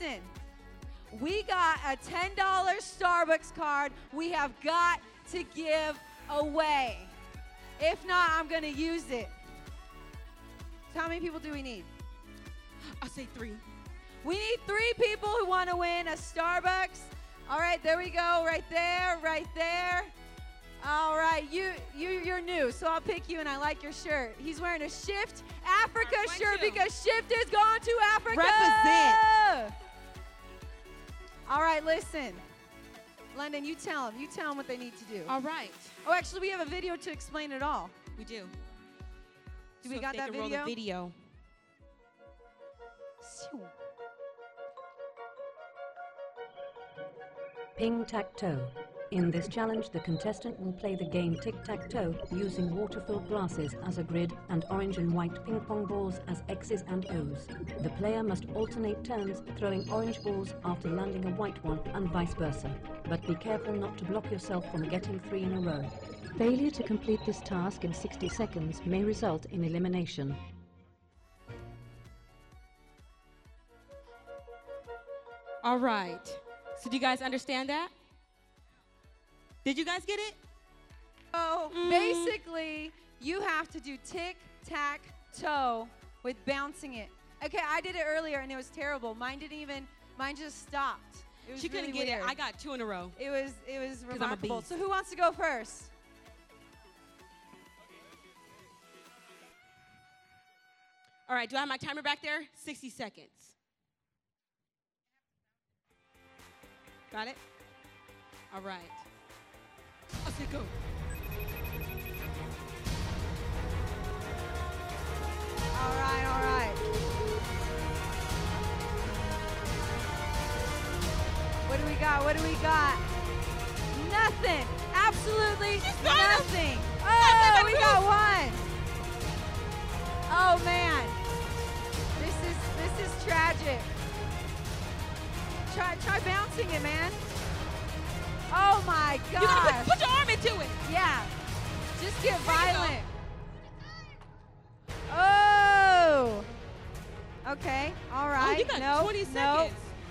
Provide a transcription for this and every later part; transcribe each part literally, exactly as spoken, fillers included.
listen. We got a ten dollar Starbucks card we have got to give away. If not, I'm going to use it. So how many people do we need? I'll say three. We need three people who want to win a Starbucks. All right, there we go. Right there, right there. All right, you, you, you're new, so I'll pick you, and I like your shirt. He's wearing a Shift Africa Right, shirt too. because Shift is gone to Africa. Represent. All right, listen. London, you tell them. You tell them what they need to do. All right. Oh, actually, we have a video to explain it all. We do. Do So we if got they that can roll video? the video. Ping-tac-toe. In this challenge, the contestant will play the game tic-tac-toe using water-filled glasses as a grid and orange and white ping-pong balls as X's and O's. The player must alternate turns throwing orange balls after landing a white one and vice versa. But be careful not to block yourself from getting three in a row. Failure to complete this task in sixty seconds may result in elimination. All right. So do you guys understand that? Did you guys get it? So Mm. basically, you have to do tic-tac-toe with bouncing it. Okay, I did it earlier, and it was terrible. Mine didn't even, mine just stopped. It was She couldn't really get weird. it. I got two in a row. It was, it was 'Cause I'm a remarkable. beast. So who wants to go first? All right, do I have my timer back there? sixty seconds. Got it? All right. I'll say go. All right, all right. What do we got? What do we got? Nothing. Absolutely got him. nothing. Nothing Oh, but we proof. got one. Oh man. This is this is tragic. Try try bouncing it, man. Oh my You gotta gosh. put, put your arm into it. Yeah. Just get There you go. violent. Oh. Okay. All right. Oh, you got no, twenty no. seconds.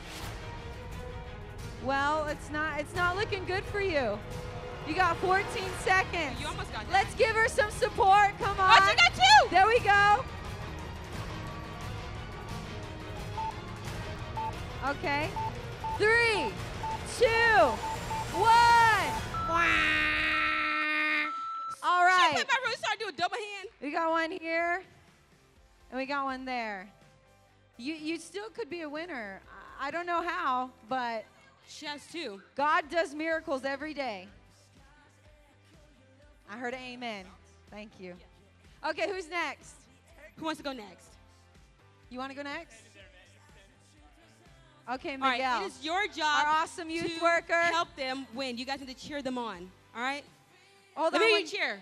Well, it's not it's not looking good for you. You got fourteen seconds. You almost got that. Let's give her some support. Come on. Oh, she got two. There we go. Okay. Three, two, one. All Should I right. put my really start doing double hand? We got one here, and we got one there. You you still could be a winner. I I don't know how, but She has two. God does miracles every day. I heard an amen. Thank you. Okay, who's next? Who wants to go next? You want to go next? Okay, All right, Miguel. it is your job Our awesome youth to worker. help them win. You guys need to cheer them on. All right? Hold Let on. me hear one- you cheer.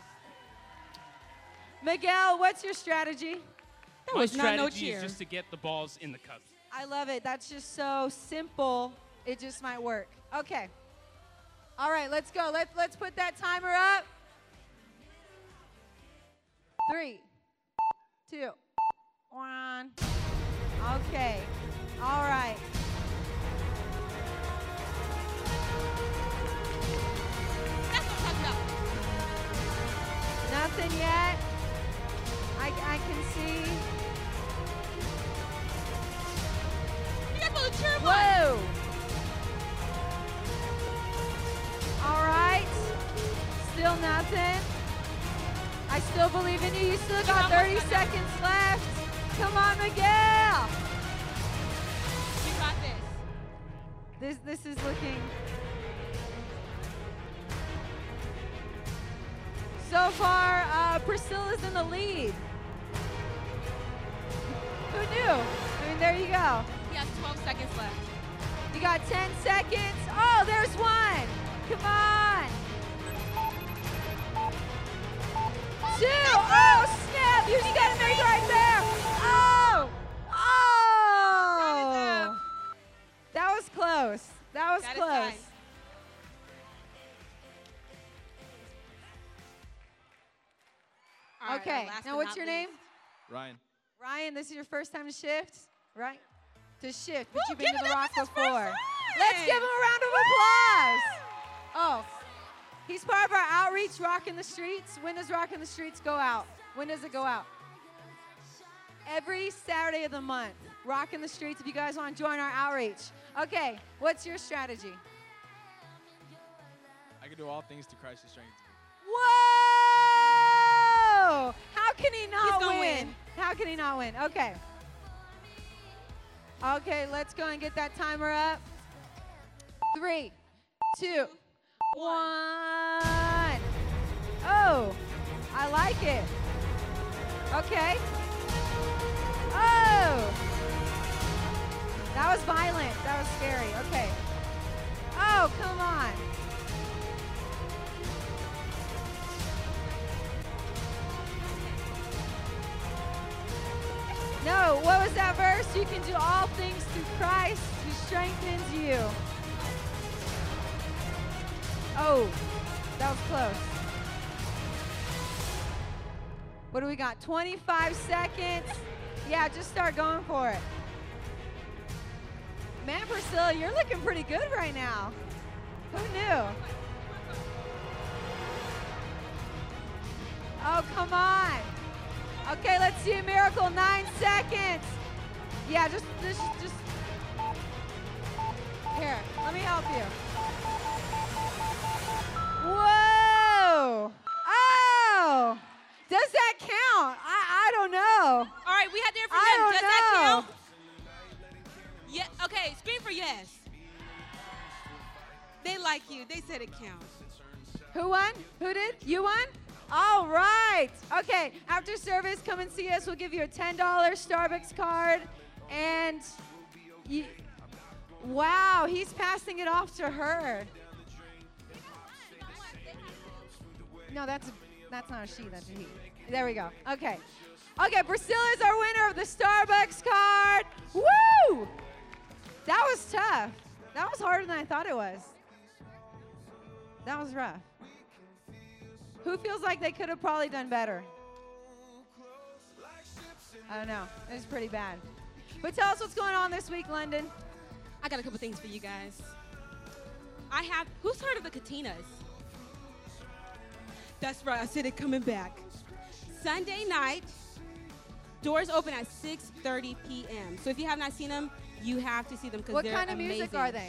Miguel, what's your strategy? That My was not no strategy cheer. is just to get the balls in the cups. I love it. That's just so simple. It just might work. Okay. All right, let's go. Let's let's put that timer up. Three, two, one. Okay. All right. That's what I'm talking about. Nothing yet. I, I can see. You guys supposed to cheer them on. Whoa. All right. Still nothing. I still believe in you. You still Come got on, thirty Miguel. seconds left. Come on, Miguel. You got this. This this is looking. So far, uh, Priscilla's in the lead. Who knew? I mean, there you go. He has twelve seconds left. You got ten seconds. Oh, there's one. Come on. Two. Oh, snap. You just got to make it right there. Oh. Oh. That was close. That was That is close. fine. All right, Okay. last Now, but what's not your least. name? Ryan. Ryan, this is your first time to shift, right? to shift, but Woo, you've been give to it the up, Rock this is before. first Let's time. give him a round of applause. Oh, he's part of our outreach, Rock in the Streets. When does Rock in the Streets go out? When does it go out? Every Saturday of the month. Rock in the Streets if you guys want to join our outreach. Okay, what's your strategy? I can do all things through Christ who strengthens me. Whoa! How can he not He's gonna win? win. How can he not win? Okay. Okay, let's go and get that timer up. Three, two, one. Oh, I like it. Okay. Oh. That was violent. That was scary. Okay. Oh, come on. No, what was that verse? You can do all things through Christ who strengthens you. Oh, that was close. What do we got? twenty-five seconds. Yeah, just start going for it. Man, Priscilla, you're looking pretty good right now. Who knew? Oh, come on. Okay, let's see a miracle. Nine seconds. Yeah, just, just, just. Here, let me help you. Whoa! Oh! Does that count? I, I don't know. All right, we had to hear from I them. don't Does that know. count? Yeah. Okay, scream for yes. They like you. They said it counts. Who won? Who did? You won? All right. Okay, after service, come and see us. We'll give you a ten dollar Starbucks card. And, you, wow, he's passing it off to her. No, that's that's not a she, that's a he. There we go. Okay. Okay, Priscilla's our winner of the Starbucks card. Woo! That was tough. That was harder than I thought it was. That was rough. Who feels like they could have probably done better? I don't know. It was pretty bad. But tell us what's going on this week, London. I got a couple things for you guys. I have, who's heard of the Katinas? That's right, I said it coming back. Sunday night, doors open at six thirty p m So if you have not seen them, you have to see them because What they're kind of amazing. music are they?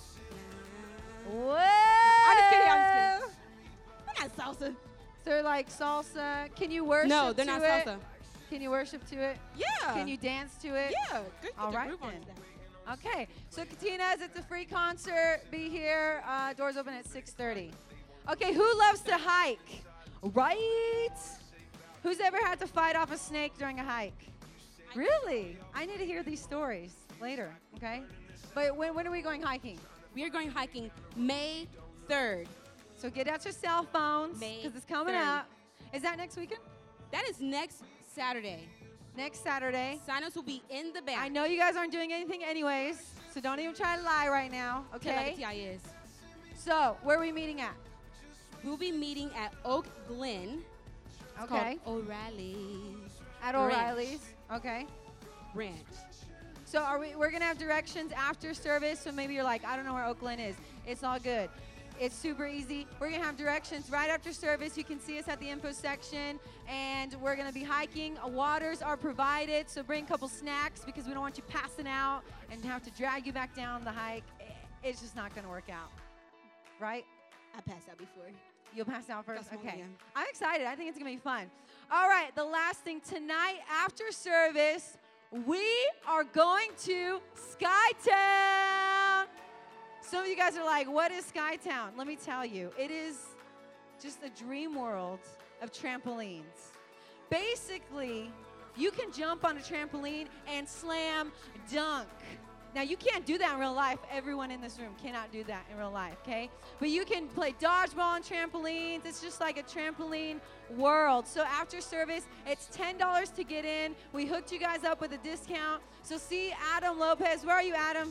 Whoa! I'm just kidding, I'm just kidding. They're not salsa. So they're like salsa. Can you worship No, they're to not it? salsa. Can you worship to it? Yeah. Can you dance to it? Yeah. Good, All get your right groove on then. to that. Okay, so Katinas, it's a free concert. Be here. Uh, doors open at six thirty. Okay, who loves to hike? Right? Who's ever had to fight off a snake during a hike? Really? I need to hear these stories later, okay? But when, when are we going hiking? We are going hiking May third. So get out your cell phones May because it's coming third. up. Is that next weekend? That is next Saturday. Next Saturday. Sign-ups will be in the back. I know you guys aren't doing anything anyways, so don't even try to lie right now, Tell like okay? a T I is. So, where are we meeting at? We'll be meeting at Oak Glen. It's Okay. called O'Reilly's At Ranch. O'Reilly's. Okay. Ranch. So are we we're gonna have directions after service, so maybe you're like, I don't know where Oak Glen is. It's all good. It's super easy. We're gonna have directions right after service. You can see us at the info section, and we're gonna be hiking. Uh, Waters are provided, so bring a couple snacks because we don't want you passing out and have to drag you back down the hike. I- It's just not gonna work out, right? I passed out before. You'll pass out first? That's one, Okay. yeah. I'm excited. I think it's going to be fun. All right, the last thing. Tonight, after service, we are going to Skytown. Some of you guys are like, what is Skytown? Let me tell you. It is just a dream world of trampolines. Basically, you can jump on a trampoline and slam dunk. Now, you can't do that in real life. Everyone in this room cannot do that in real life, okay? But you can play dodgeball on trampolines. It's just like a trampoline world. So after service, it's ten dollars to get in. We hooked you guys up with a discount. So see Adam Lopez. Where are you, Adam?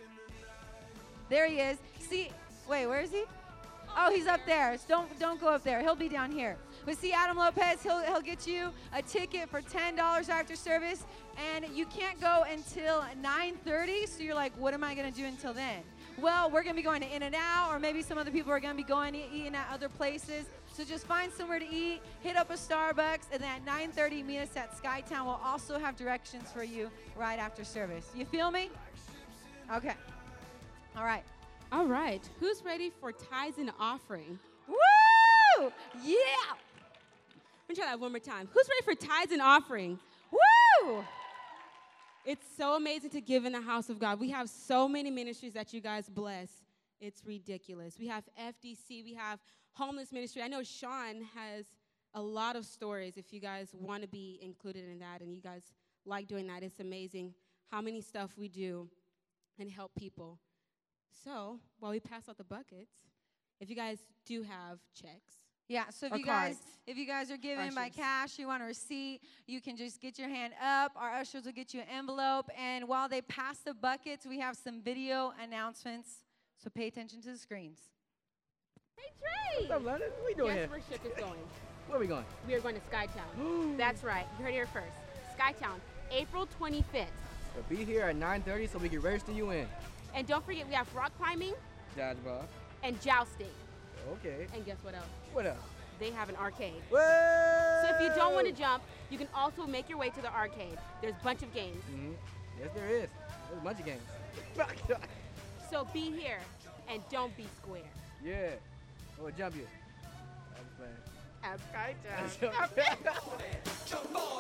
There he is. See, wait, where is he? Oh, he's up there. So don't, don't go up there. He'll be down here. But see, Adam Lopez, he'll, he'll get you a ticket for ten dollars after service, and you can't go until nine thirty, so you're like, what am I going to do until then? Well, we're going to be going to In-N-Out, or maybe some other people are going to be going to eating at other places. So just find somewhere to eat, hit up a Starbucks, and then at nine thirty, meet us at Skytown. We'll also have directions for you right after service. You feel me? Okay. All right. All right. Who's ready for tithes and offering? Woo! Yeah! Let me try that one more time. Who's ready for tithes and offering? Woo! It's so amazing to give in the house of God. We have so many ministries that you guys bless. It's ridiculous. We have F D C. We have homeless ministry. I know Sean has a lot of stories if you guys want to be included in that and you guys like doing that. It's amazing how many stuff we do and help people. So while we pass out the buckets, if you guys do have checks. Yeah, so if or you guys cards. if you guys are giving by Ushers. cash, you want a receipt, you can just get your hand up. Our ushers will get you an envelope. And while they pass the buckets, we have some video announcements. So pay attention to the screens. Hey, Trey! What's up, London? What we doing Guess here? where ship is going? Where are we going? We are going to Skytown. That's right. You heard it here first. Skytown, April twenty-fifth. We'll be here at nine thirty so we can register you in. And don't forget, we have rock climbing Dodgeball. and jousting. Okay. And guess what else? What else? They have an arcade. Whoa! So if you don't want to jump, you can also make your way to the arcade. There's a bunch of games. Mm-hmm. Yes, there is. There's a bunch of games. So be here and don't be square. Yeah. Oh, jump you. I'm playing. At Skytown.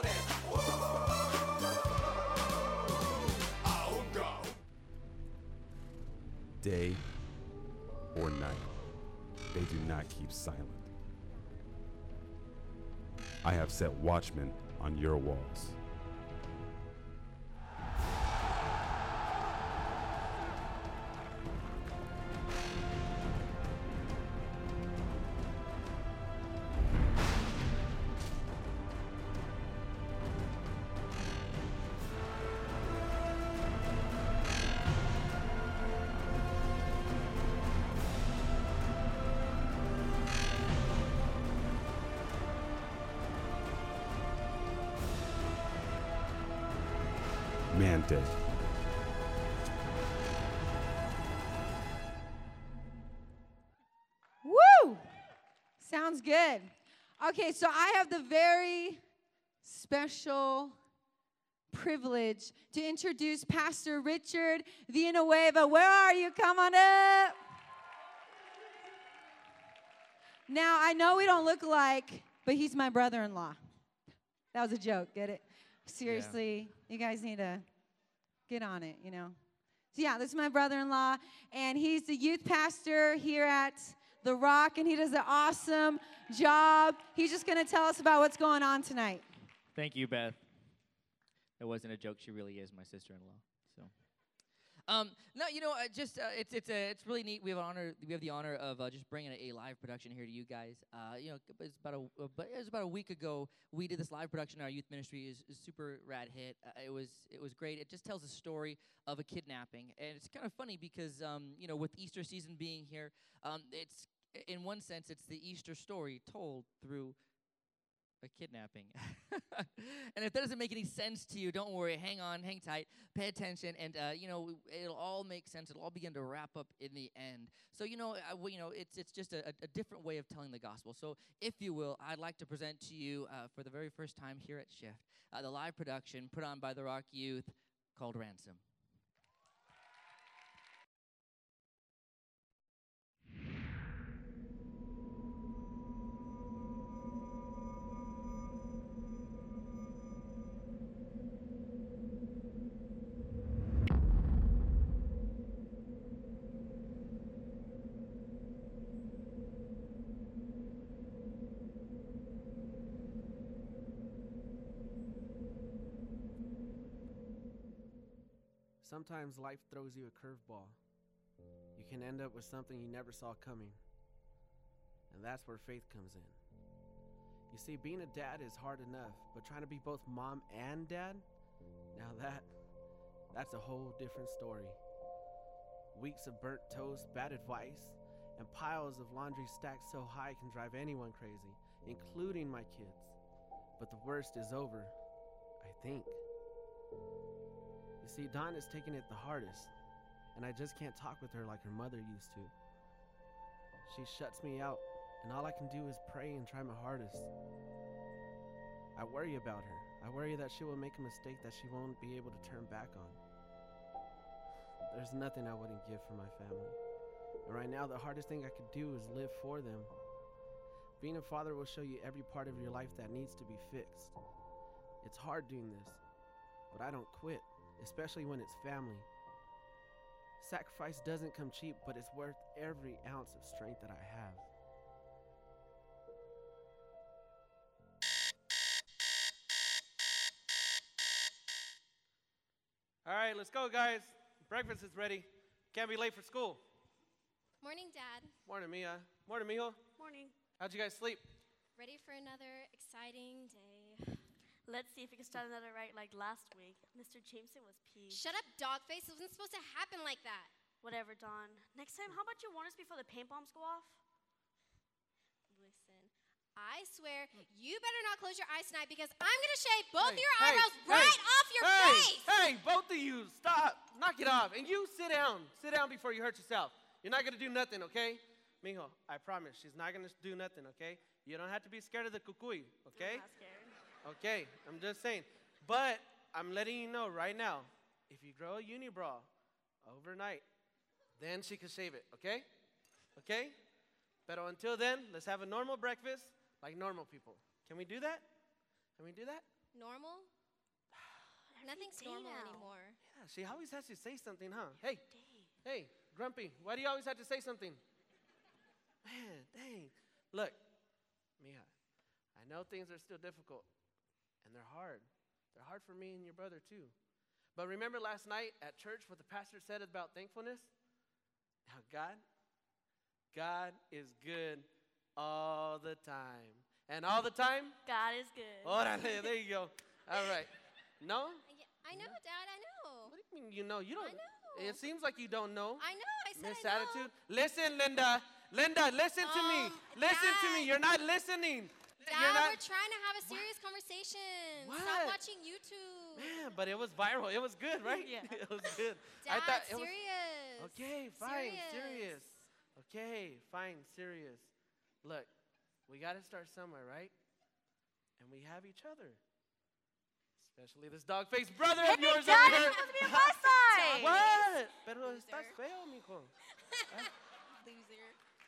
Day or night, they do not keep silent. I have set watchmen on your walls. Mandate. Woo! Sounds good. Okay, so I have the very special privilege to introduce Pastor Richard Villanueva. Where are you? Come on up. Now, I know we don't look alike, but he's my brother-in-law. That was a joke, get it? Seriously, yeah. You guys need to get on it, you know. So yeah, this is my brother-in-law, and he's the youth pastor here at The Rock, and he does an awesome job. He's just going to tell us about what's going on tonight. Thank you, Beth. That wasn't a joke. She really is my sister-in-law. So, um, no, you know, uh, just uh, it's it's a it's really neat. We have an honor. We have the honor of uh, just bringing a, a live production here to you guys. Uh, you know, it's about a uh, but it was about a week ago. We did this live production in our youth ministry. Is a super rad hit. Uh, it was it was great. It just tells a story of a kidnapping, and it's kind of funny because um, you know, with Easter season being here, um, it's in one sense it's the Easter story told through a kidnapping. And if that doesn't make any sense to you, don't worry. Hang on, hang tight, pay attention, and uh, you know, it'll all make sense. It'll all begin to wrap up in the end. So you know, I, well, you know, it's it's just a, a different way of telling the gospel. So if you will, I'd like to present to you uh, for the very first time here at Shift uh, the live production put on by the Rock Youth called Ransom. Sometimes life throws you a curveball. You can end up with something you never saw coming. And that's where faith comes in. You see, being a dad is hard enough, but trying to be both mom and dad, now that, that's a whole different story. Weeks of burnt toast, bad advice, and piles of laundry stacked so high can drive anyone crazy. including my kids. But the worst is over, I think. You see, Dawn is taking it the hardest, and I just can't talk with her like her mother used to. She shuts me out, and all I can do is pray and try my hardest. I worry about her. I worry that she will make a mistake that she won't be able to turn back on. There's nothing I wouldn't give for my family. And right now, the hardest thing I could do is live for them. Being a father will show you every part of your life that needs to be fixed. It's hard doing this, but I don't quit, especially when it's family. Sacrifice doesn't come cheap, but it's worth every ounce of strength that I have. All right, let's go, guys. Breakfast is ready. Can't be late for school. Morning, Dad. Morning, Mia. Morning, mijo. Morning. How'd you guys sleep? Ready for another exciting day. Let's see if we can start another right like last week. Mister Jameson was peeved. Shut up, dogface. It wasn't supposed to happen like that. Whatever, Dawn. Next time, how about you warn us before the paint bombs go off? Listen, I swear you better not close your eyes tonight because I'm going to shave both Hey, your hey, eyebrows hey, right off your hey, face. Hey, both of you, stop. Knock it off. And you sit down. Sit down before you hurt yourself. You're not going to do nothing, okay? Mijo, I promise, she's not going to do nothing, okay? You don't have to be scared of the cucuy, okay? I'm not scared. Okay, I'm just saying. But I'm letting you know right now, if you grow a unibrow overnight, then she can shave it, okay? Okay? But until then, let's have a normal breakfast like normal people. Can we do that? Can we do that? Normal? Nothing's day normal now. anymore. Yeah, she always has to say something, huh? Hey, hey, Grumpy, why do you always have to say something? Man, dang. Look, Mija, I know things are still difficult, and they're hard. They're hard for me and your brother, too. But remember last night at church what the pastor said about thankfulness? Now, God, God is good all the time. And all the time? God is good. Órale, there you go. All right. No? Yeah, I know, Dad. I know. What do you mean you know? You don't. I know. It seems like you don't know. I know. I said Miss I know. Attitude. Listen, Linda. Linda, listen to me. Um, Listen to me. Dad. You're not listening. Dad, You're not. we're trying to have a serious conversation. What? Stop watching YouTube. Man, but it was viral. It was good, right? Yeah. It was good. Dad, I thought it was. serious. Okay, fine, Serious. serious. Okay, fine, serious. Look, we got to start somewhere, right? And we have each other. Especially this dog-faced brother Hey, of yours Dad, over it's here. supposed to be a bus side. What? Pero Loser. estás feo, mijo. Loser.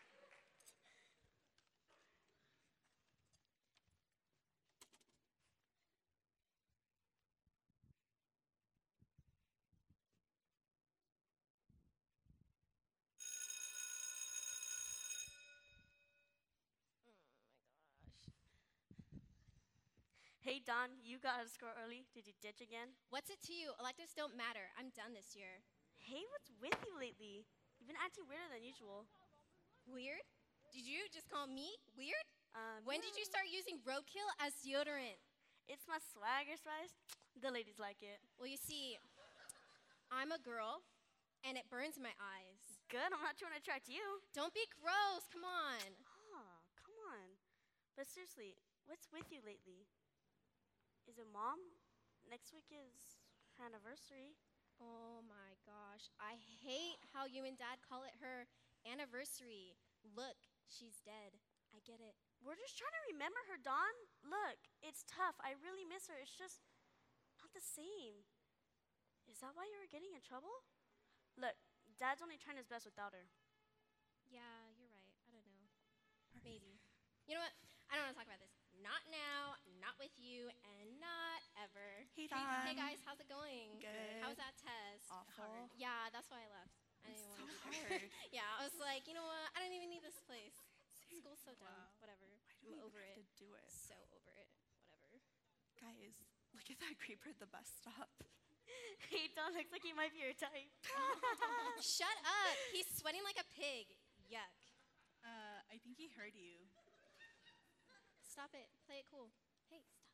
Hey, Dawn, you got out of school early. Did you ditch again? What's it to you? Electives don't matter. I'm done this year. Hey, what's with you lately? You've been acting weirder than usual. Weird? Did you just call me weird? Um, When did you start using roadkill as deodorant? It's my swagger spice. The ladies like it. Well, you see, I'm a girl, and it burns my eyes. Good, I'm not trying to attract you. Don't be gross. Come on. Oh, come on. But seriously, what's with you lately? Is it Mom? Next week is her anniversary. Oh my gosh. I hate how you and Dad call it her anniversary. Look, she's dead. I get it. We're just trying to remember her, Dawn. Look, it's tough. I really miss her. It's just not the same. Is that why you were getting in trouble? Look, Dad's only trying his best without her. Yeah, you're right. I don't know. Maybe. You know what? I don't want to talk about this. Not now, not with you, and not ever. Hey, Hey, Dawn. hey guys, how's it going? Good. How was that test? Awful. Yeah, that's why I left. I It's didn't so want to be there. hard. Yeah, I was like, you know what? I don't even need this place. School's so dumb. Wow. Whatever. Why do I'm we even over have it. to do it? So over it. Whatever. Guys, look at that creeper at the bus stop. Hey, Dawn looks like he might be your type. Shut up. He's sweating like a pig. Yuck. Uh, I think he heard you. Stop it. Play it cool. Hey, stop.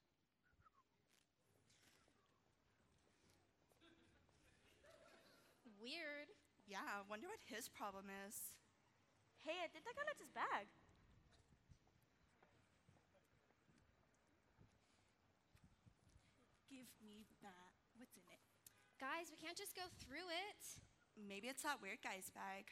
Weird. Yeah, wonder what his problem is. Hey, I think that guy left his bag. Guys, we can't just go through it. Maybe it's that weird guy's bag.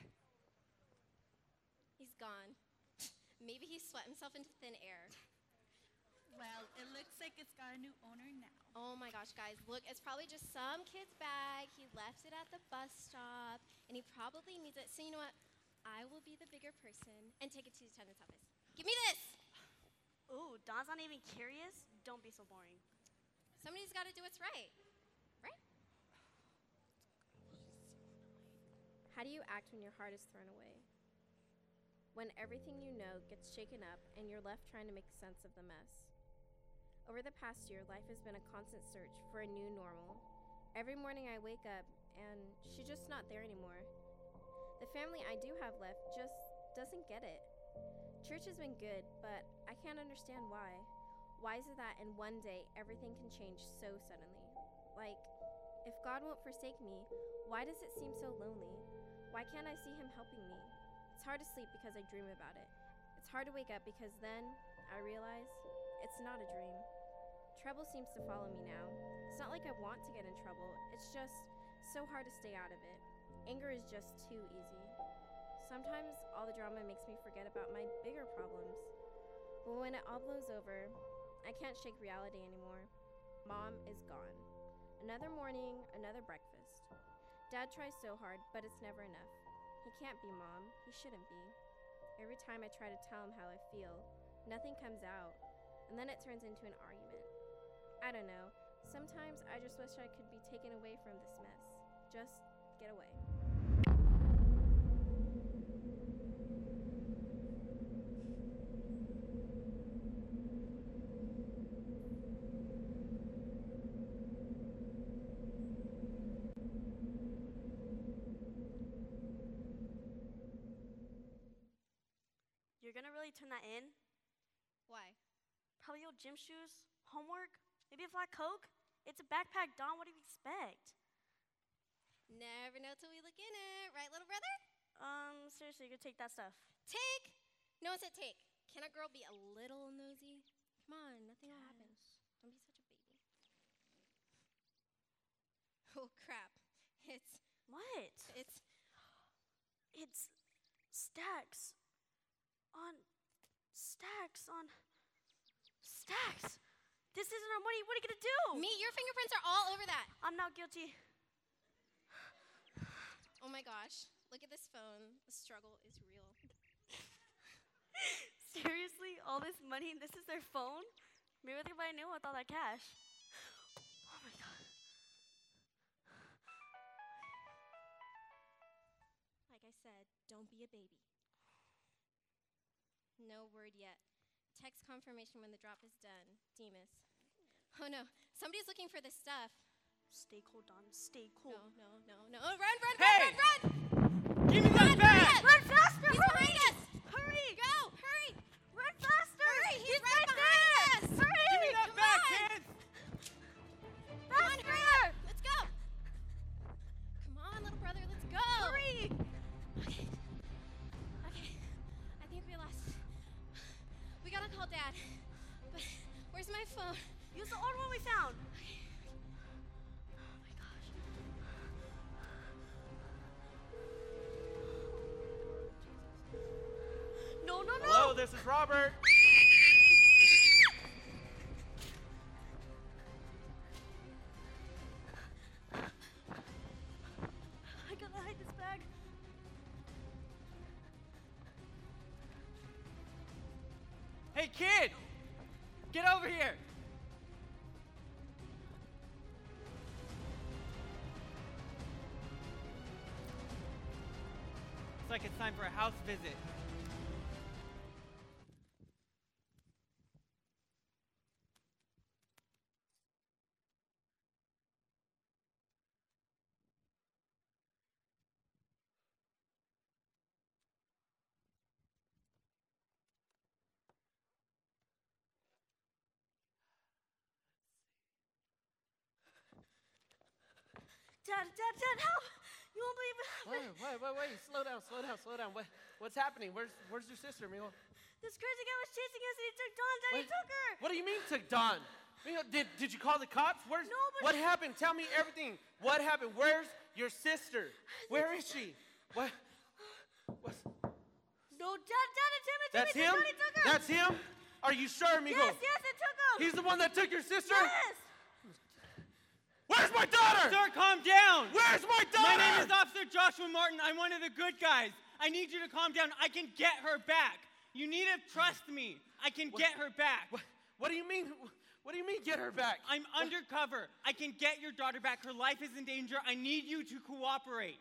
He's gone. Maybe he sweat himself into thin air. Well, it looks like it's got a new owner now. Oh my gosh, guys, look, it's probably just some kid's bag. He left it at the bus stop, and he probably needs it. So you know what? I will be the bigger person and take it to the attendant's office. Give me this! Ooh, Don's not even curious? Don't be so boring. Somebody's got to do what's right, right? How do you act when your heart is thrown away? When everything you know gets shaken up and you're left trying to make sense of the mess. Over the past year, life has been a constant search for a new normal. Every morning I wake up and she's just not there anymore. The family I do have left just doesn't get it. Church has been good, but I can't understand why. Why is it that in one day everything can change so suddenly? Like, if God won't forsake me, why does it seem so lonely? Why can't I see him helping me? It's hard to sleep because I dream about it. It's hard to wake up because then I realize it's not a dream. Trouble seems to follow me now. It's not like I want to get in trouble. It's just so hard to stay out of it. Anger is just too easy. Sometimes all the drama makes me forget about my bigger problems. But when it all blows over, I can't shake reality anymore. Mom is gone. Another morning, another breakfast. Dad tries so hard, but it's never enough. He can't be Mom. He shouldn't be. Every time I try to tell him how I feel, nothing comes out, and then it turns into an argument. I don't know. Sometimes I just wish I could be taken away from this mess. Just get away. You're gonna really turn that in? Why? Probably old gym shoes, homework, maybe a flat Coke. It's a backpack, Don. What do you expect? Never know till we look in it, right, little brother? Um, seriously, you're gonna take that stuff. Take? No one said take. Can a girl be a little nosy? Come on, nothing will happen. Don't be such a baby. Oh, crap. It's... What? It's... It's stacks on stacks on stacks. This isn't our money. What are you gonna do? Me, your fingerprints are all over that. I'm not guilty. Oh my gosh. Look at this phone. The struggle is real. Seriously? All this money and this is their phone? Maybe they might know with all that cash. Oh my god. Like I said, don't be a baby. No word yet. Text confirmation when the drop is done. Demas. Oh no, somebody's looking for this stuff. Stay cool, Don. Stay cool. No, no, no, no. Oh, run, run, Hey! run, run, run! Give me that bag! Run faster! He's hurry! behind us! Hurry! Go, hurry! Run faster! Hurry, he's, He's right, right behind there! us! Hurry! Give me that Come bag, on! kids! Come on, hurry! Let's go! Come on, little brother, let's go! Hurry! Okay. Okay. I think we lost. We gotta call Dad. But where's my phone? Use the old one we found. Okay. Oh my gosh. No, no, no! Hello, this is Robert. I gotta hide this bag. Hey, kid! Get over here! Looks like it's time for a house visit. Dad, Dad, Dad, help! You won't believe it. Wait, wait, wait, wait. Slow down, slow down, slow down. What, what's happening? Where's, where's your sister, mijo? This crazy guy was chasing us and he took Dawn. Daddy Wait. took her. What do you mean took Dawn? Mija, did, did you call the cops? Where's, what happened? Tell me everything. What happened? Where's your sister? Where is she? What? What's, No, Dad, Dad, it's him, it's that's him. him? It's him. He took her. That's him? Are you sure, amigo? Yes, yes, it took him. He's the one that took your sister? Yes. Where's my daughter? Sir, calm down. Where's my daughter? My name is Officer Joshua Martin. I'm one of the good guys. I need you to calm down. I can get her back. You need to trust me. I can What? get her back. What, what do you mean? What do you mean get her back? I'm undercover. I can get your daughter back. Her life is in danger. I need you to cooperate.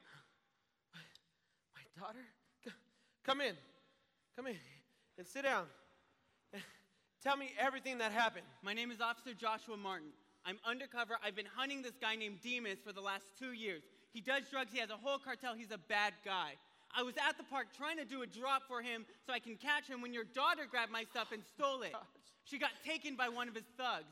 My daughter? C- Come in. Come in and sit down. And tell me everything that happened. My name is Officer Joshua Martin. I'm undercover. I've been hunting this guy named Demas for the last two years. He does drugs. He has a whole cartel. He's a bad guy. I was at the park trying to do a drop for him so I can catch him when your daughter grabbed my stuff and stole it. She got taken by one of his thugs.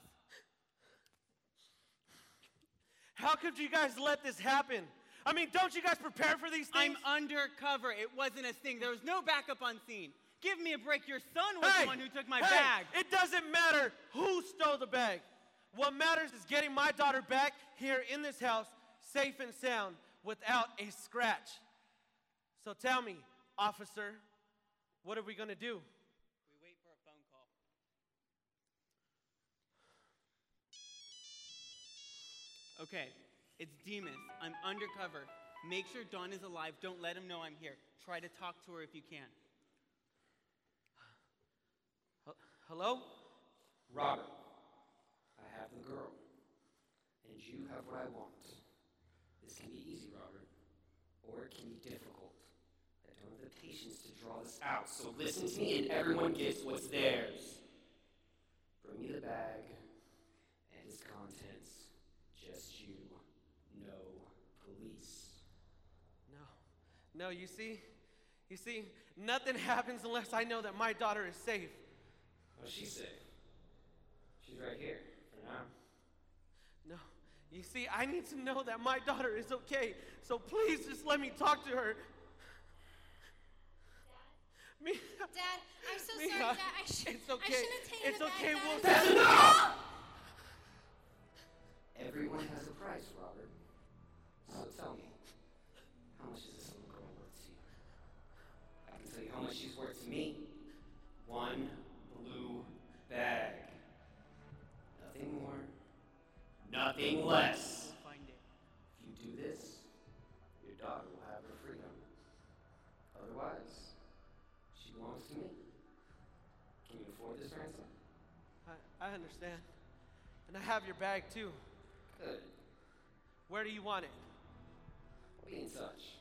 How could you guys let this happen? I mean, don't you guys prepare for these things? I'm undercover. It wasn't a sting. There was no backup on scene. Give me a break. Your son was Hey, the one who took my hey, bag. It doesn't matter who stole the bag. What matters is getting my daughter back here in this house, safe and sound, without a scratch. So tell me, officer, what are we going to do? We wait for a phone call. Okay, it's Demas. I'm undercover. Make sure Dawn is alive. Don't let him know I'm here. Try to talk to her if you can. Hello? Robert, I have the girl, and you have what I want. This can be easy, Robert, or it can be difficult. I don't have the patience to draw this out, so listen to me and everyone gets what's theirs. Bring me the bag and its contents. Just you, no police. No. No, you see? You see, nothing happens unless I know that my daughter is safe. What's she say? She's right here, for now. No. You see, I need to know that my daughter is okay. So please just let me talk to her. Me, Dad, I'm so Mija, sorry, Dad. I, sh- it's okay. I shouldn't have taken It's the okay. bag, We'll Dad. That's enough! Everyone has a price, Robert. So tell me, how much is this little girl worth to you? I can tell you how much she's worth to me. One blue bag. Nothing more, nothing less. Find it. If you do this, your daughter will have her freedom. Otherwise, she belongs to me. Can you afford this ransom? I, I understand. And I have your bag too. Good. Where do you want it? I'll be in touch.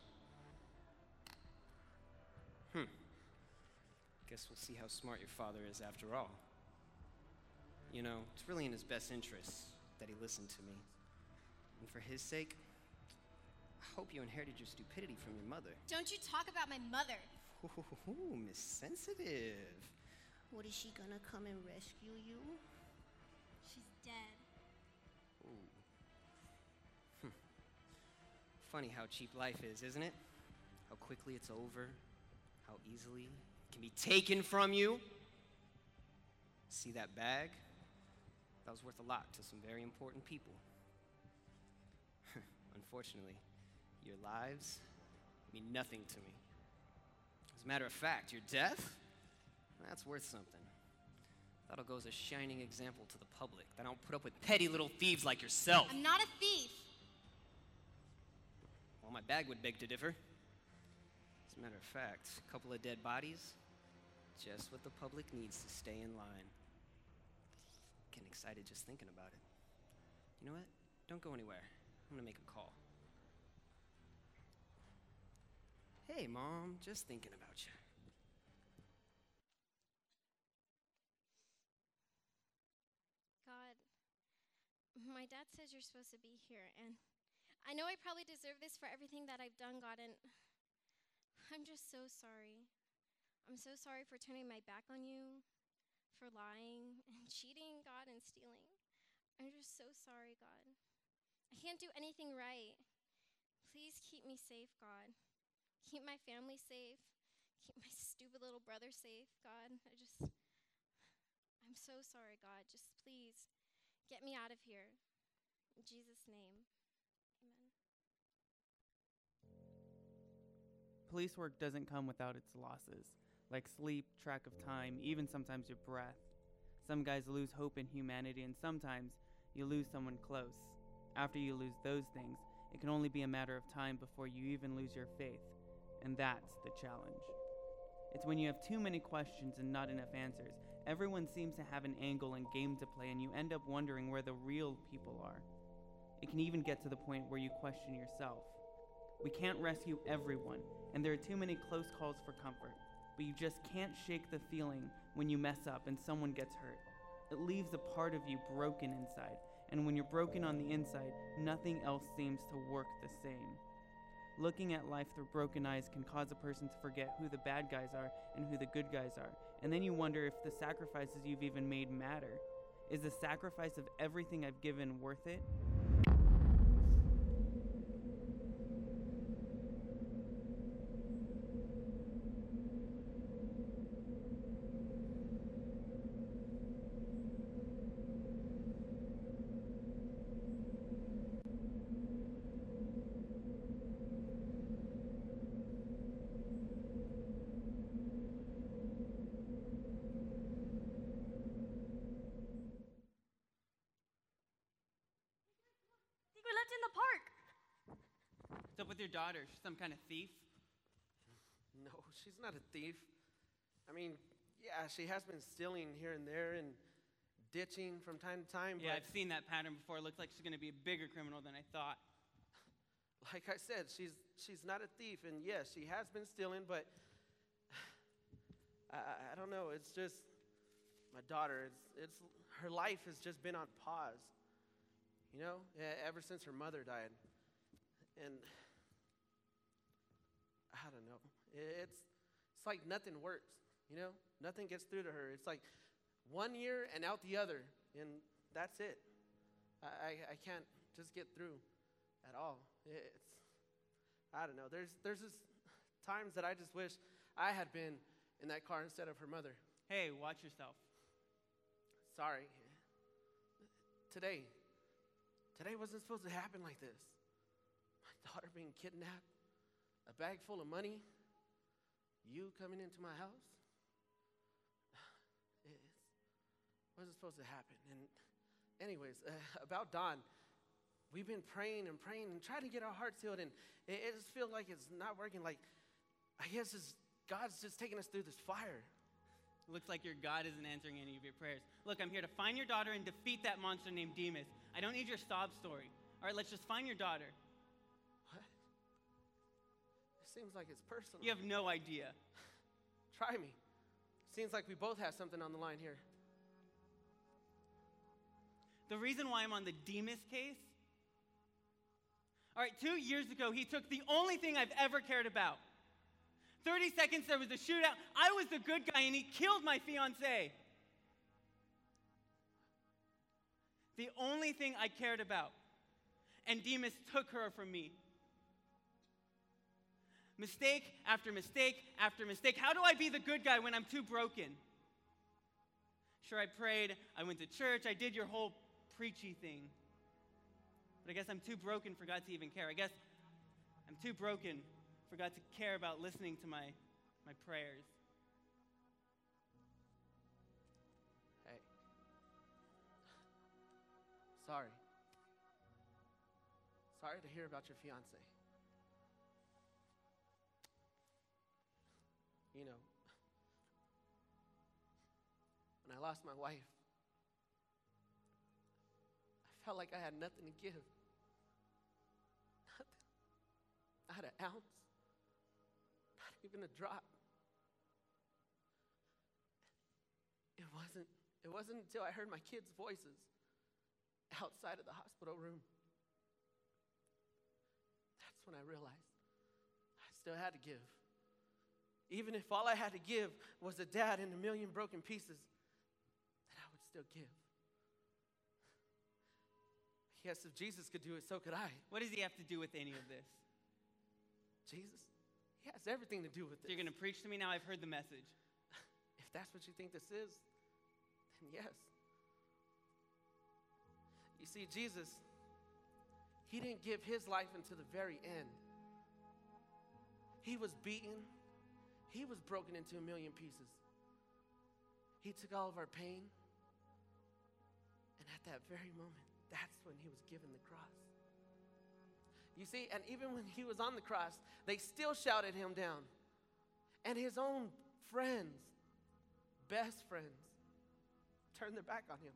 Hmm. Guess we'll see how smart your father is after all. You know, it's really in his best interests that he listened to me. And for his sake, I hope you inherited your stupidity from your mother. Don't you talk about my mother. Ooh, Miss Sensitive. What, is she gonna come and rescue you? She's dead. Ooh. Hmm. Funny how cheap life is, isn't it? How quickly it's over, how easily it can be taken from you. See that bag? That was worth a lot to some very important people. Unfortunately, your lives mean nothing to me. As a matter of fact, your death, that's worth something. That'll go as a shining example to the public that I don't put up with petty little thieves like yourself. I'm not a thief. Well, my bag would beg to differ. As a matter of fact, a couple of dead bodies, just what the public needs to stay in line. Getting excited just thinking about it. You know what? Don't go anywhere. I'm gonna make a call. Hey, Mom, just thinking about you. God, my dad says you're supposed to be here, and I know I probably deserve this for everything that I've done, God, and I'm just so sorry. I'm so sorry for turning my back on you, for lying and cheating, God, and stealing. I'm just so sorry, God. I can't do anything right. Please keep me safe, God. Keep my family safe. Keep my stupid little brother safe, God. I just, I'm so sorry, God. Just please Get me out of here. In Jesus' name, amen. Police work doesn't come without its losses, like sleep, track of time, even sometimes your breath. Some guys lose hope in humanity, and sometimes you lose someone close. After you lose those things, it can only be a matter of time before you even lose your faith, and that's the challenge. It's when you have too many questions and not enough answers. Everyone seems to have an angle and game to play, and you end up wondering where the real people are. It can even get to the point where you question yourself. We can't rescue everyone, and there are too many close calls for comfort, but you just can't shake the feeling when you mess up and someone gets hurt. It leaves a part of you broken inside, and when you're broken on the inside, nothing else seems to work the same. Looking at life through broken eyes can cause a person to forget who the bad guys are and who the good guys are, and then you wonder if the sacrifices you've even made matter. Is the sacrifice of everything I've given worth it? In the park. What's up with your daughter? She's some kind of thief? No, she's not a thief. I mean, yeah, she has been stealing here and there and ditching from time to time. Yeah, but I've seen that pattern before. It looks like she's going to be a bigger criminal than I thought. Like I said, she's she's not a thief, and yes, she has been stealing, but I, I don't know. It's just my daughter. It's it's her life has just been on pause. You know, ever since her mother died. And I don't know. It's it's like nothing works, you know? Nothing gets through to her. It's like one year and out the other, and that's it. I, I, I can't just get through at all. It's, I don't know. There's, there's just times that I just wish I had been in that car instead of her mother. Hey, watch yourself. Sorry. Today. Today wasn't supposed to happen like this. My daughter being kidnapped, a bag full of money, you coming into my house. It wasn't supposed to happen. And anyways, uh, about Dawn, we've been praying and praying and trying to get our hearts healed, and it, it just feels like it's not working. Like, I guess it's, God's just taking us through this fire. Looks like your God isn't answering any of your prayers. Look, I'm here to find your daughter and defeat that monster named Demas. I don't need your sob story. All right, let's just find your daughter. What? It seems like it's personal. You have no idea. Try me. Seems like we both have something on the line here. The reason why I'm on the Demas case, all right, two years ago, he took the only thing I've ever cared about. thirty seconds, there was a shootout. I was the good guy, and he killed my fiancée. The only thing I cared about. And Demas took her from me. Mistake after mistake after mistake. How do I be the good guy when I'm too broken? Sure, I prayed, I went to church, I did your whole preachy thing. But I guess I'm too broken for God to even care. I guess I'm too broken for God to care about listening to my, my prayers. Hey. Sorry. Sorry to hear about your fiance. You know, when I lost my wife, I felt like I had nothing to give. Nothing. Not an ounce. Not even a drop. It wasn't, it wasn't until I heard my kids' voices outside of the hospital room. That's when I realized I still had to give. Even if all I had to give was a dad and a million broken pieces, that I would still give. Yes, if Jesus could do it, so could I. What does he have to do with any of this? Jesus? He has everything to do with So this. you're going to preach to me now? I've heard the message. If that's what you think this is, then yes. see, Jesus, he didn't give his life until the very end. He was beaten. He was broken into a million pieces. He took all of our pain. And at that very moment, that's when he was given the cross. You see, and even when he was on the cross, they still shouted him down. And his own friends, best friends, turned their back on him.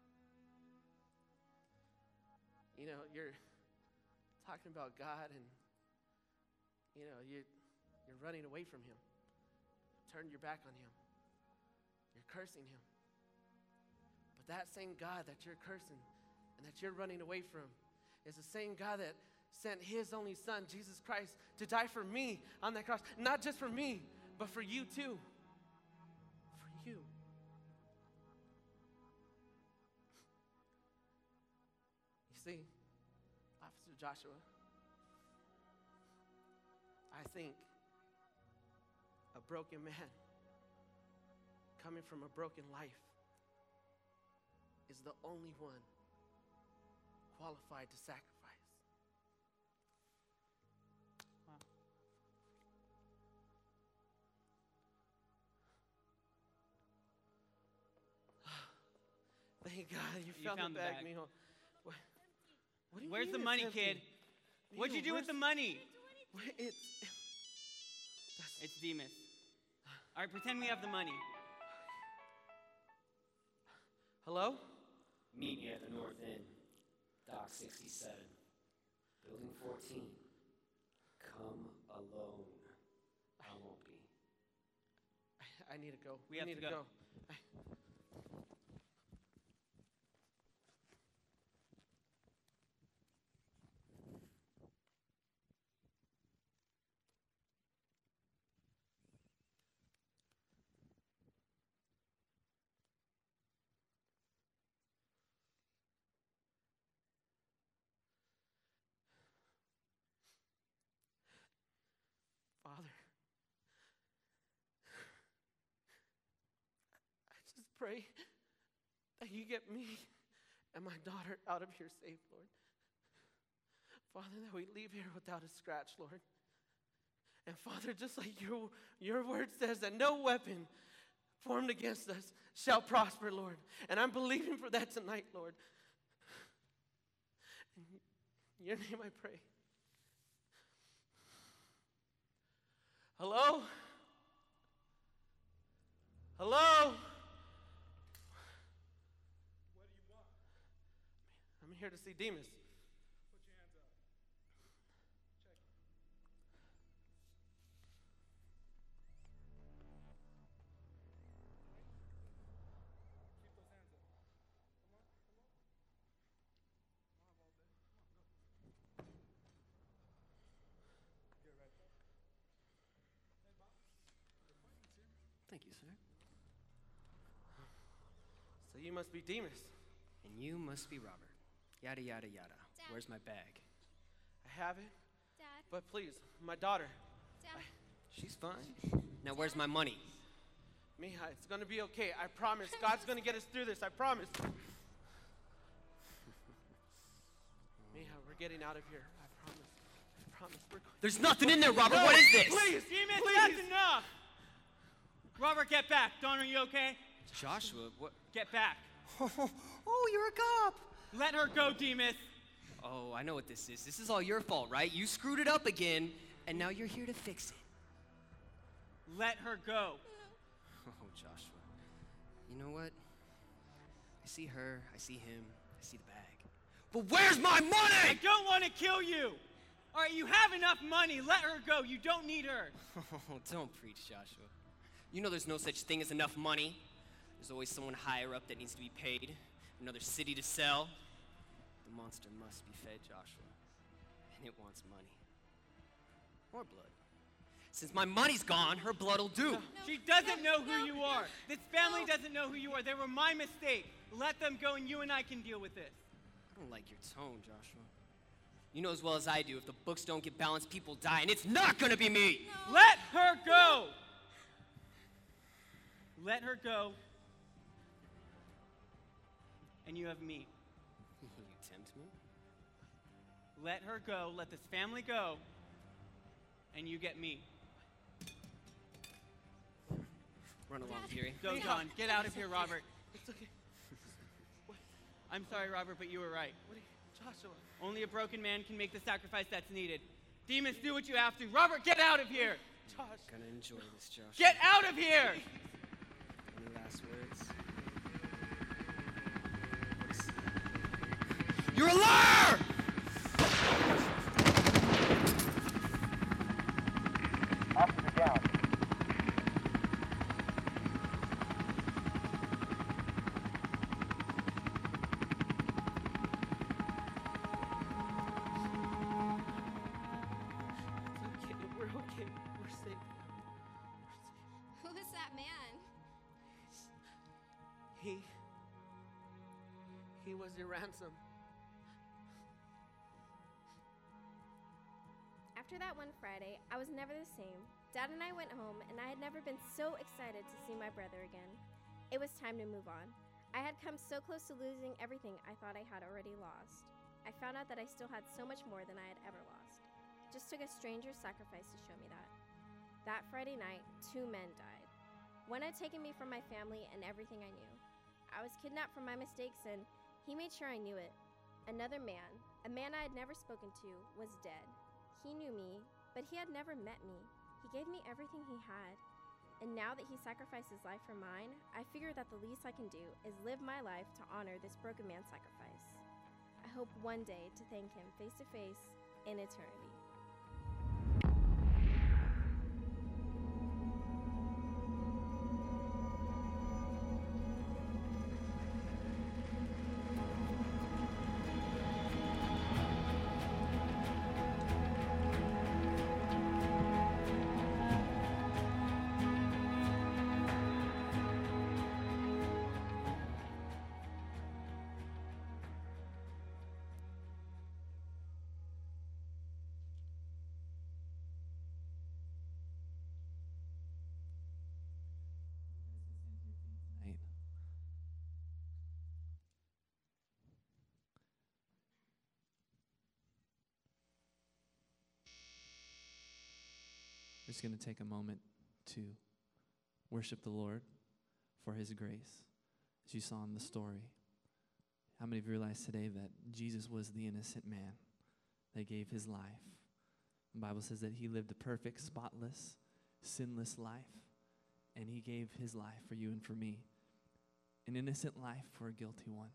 You know, you're talking about God and, you know, you, you're running away from him. Turn your back on him. You're cursing him. But that same God that you're cursing and that you're running away from is the same God that sent his only son, Jesus Christ, to die for me on that cross. Not just for me, but for you too. For you. You see, Officer Joshua, I think a broken man coming from a broken life is the only one qualified to sacrifice. Thank God you, You found, found the the bag, bag. Mijo. What, what do you Where's mean the it's money, empty? kid? What'd you Mijo, do with where's- the money? Where, it's, It's Demas. All right, pretend we have the money. Hello? Meet me at the North End, Dock sixty-seven, Building fourteen. Come alone. I won't be. I, I need to go. We have need to to go. go. I, Father, I just pray that you get me and my daughter out of here safe, Lord. Father, that we leave here without a scratch, Lord. And Father, just like your, your word says that no weapon formed against us shall prosper, Lord. And I'm believing for that tonight, Lord. In your name I pray. Hello? Hello? What do you want? I'm here to see Demas. Put your hands up. Check it. Keep those hands up. Come on, come on. Come on, Walter. Come on, go. Good right there. Hey, Bob. Your appointment's here. Thank you, sir. So you must be Demas. And you must be Robert. Yada, yada, yada. Dad. Where's my bag? I have it, Dad. but please, my daughter. Dad. She's fine. Now, where's my money? Mija, it's gonna be okay. I promise. God's gonna get us through this. I promise. Mija, we're getting out of here. I promise. I promise. We're going. There's nothing in there, Robert. No, What is this? Please, Demas, please. that's enough. Robert, get back. Dawn, are you okay? Joshua, what? Get back. Oh, you're a cop. Let her go, Demas. Oh, I know what this is. This is all your fault, right? You screwed it up again, and now you're here to fix it. Let her go. Oh, Joshua. You know what? I see her, I see him, I see the bag. But where's my I money? don't want to kill you. All right, you have enough money. Let her go. You don't need her. Oh, don't preach, Joshua. You know there's no such thing as enough money. There's always someone higher up that needs to be paid, another city to sell. The monster must be fed, Joshua, and it wants money. Or blood. Since my money's gone, her blood'll do. She doesn't know who you are. This family doesn't know who you are. They were my mistake. Let them go, and you and I can deal with this. I don't like your tone, Joshua. You know as well as I do, if the books don't get balanced, people die, and it's not gonna be me! Let her go! Let her go. And you have me. You tempt me? Let her go, let this family go, and you get me. Run along, Fury. Go, John. Get out of here, Robert. It's okay. I'm sorry, Robert, but you were right. What are you, Joshua? Only a broken man can make the sacrifice that's needed. Demas, do what you have to. Robert, get out of here! Josh. Gonna enjoy this, Josh. Get out of here! Any last words? You're a liar! Officer down. It's okay. We're okay. We're safe. Who is that man? He. He was your ransom. After that one Friday, I was never the same. Dad and I went home, and I had never been so excited to see my brother again. It was time to move on. I had come so close to losing everything I thought I had already lost. I found out that I still had so much more than I had ever lost. Just took a stranger's sacrifice to show me that. That Friday night, two men died. One had taken me from my family and everything I knew. I was kidnapped from my mistakes, and he made sure I knew it. Another man, a man I had never spoken to, was dead. He knew me, but he had never met me. He gave me everything he had. And now that he sacrificed his life for mine, I figure that the least I can do is live my life to honor this broken man's sacrifice. I hope one day to thank him face to face in eternity. We're just going to take a moment to worship the Lord for his grace. As you saw in the story, how many of you realize today that Jesus was the innocent man that gave his life? The Bible says that he lived a perfect, spotless, sinless life, and he gave his life for you and for me, an innocent life for a guilty one.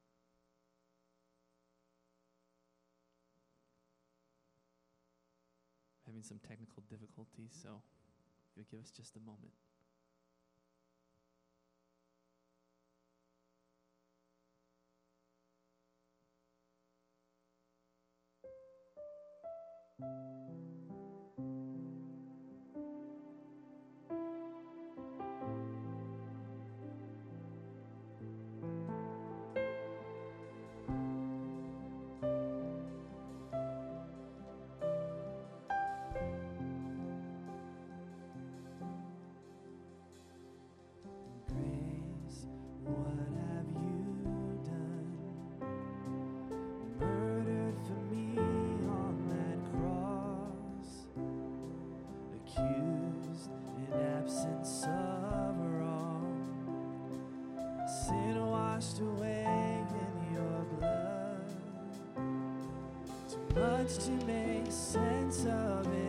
Having some technical difficulties, so if you'll give us just a moment. To make sense of it.